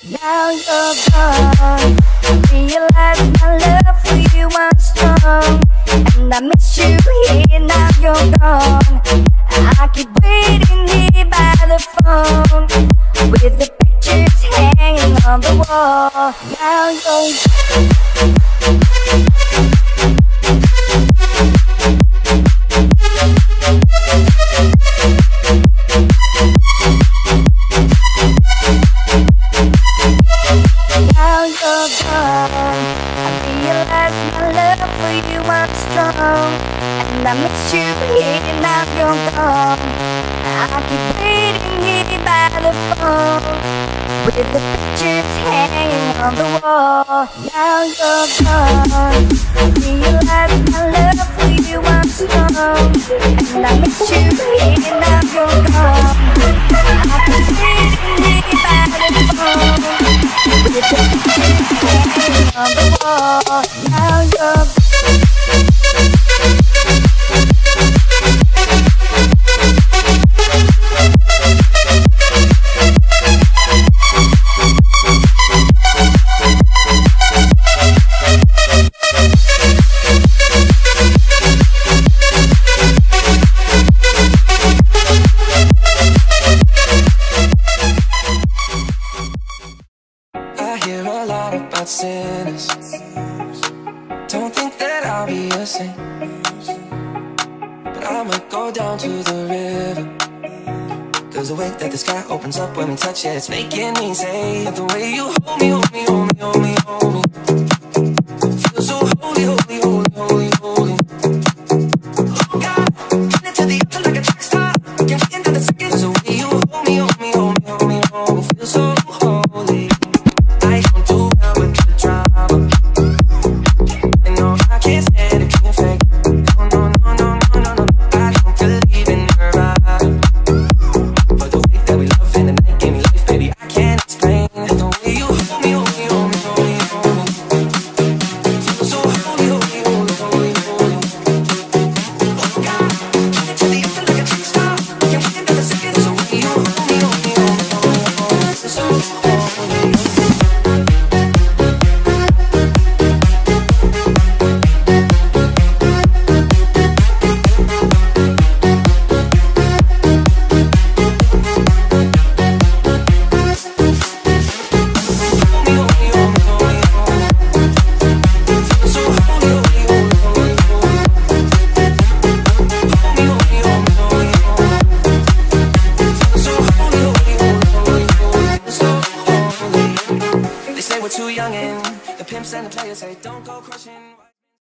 Now you're gone. I realize my love for you was strong, and I miss you here. Now you're gone. I keep waiting here by the phone, with the pictures hanging on the wall. Now you're and I miss you here, now you're gone. I keep waiting here by the phone, with the pictures hanging on the wall. Now you're gone. I realize my love for you was strong, and I miss you here, now you're gone. I keep waiting here by the phone, with the pictures hanging on the wall. Now you're gone. I hear a lot about sinners. Don't think that I'll be a saint, but I might go down to the river, 'cause the way that the sky opens up when we touch it, it's making me say, the way you hold me, hold me, hold me, hold me, hold me, feel so holy, holy, holy, holy, holy. Oh God, get into the altar like a track star, can't get into the seconds. The way you hold me, hold me, hold me, hold me, hold me, feel so holy. I don't do well with the drama, and no, I can't stand it being fake. No, no, no, no, no, no, no, I don't believe in nirvana, but the way that we love in the night gave me life, baby, I can't explain. The way you hold me, hold me, hold me, hold me, hold me, feel so holy, holy, holy, holy, holy. Oh God, get into the altar like a track star, can't wait another second. The way you hold me, hold me, hold me, hold me, hold me, feel so holy. They say we're too young and the pimps and the players say don't go crushing.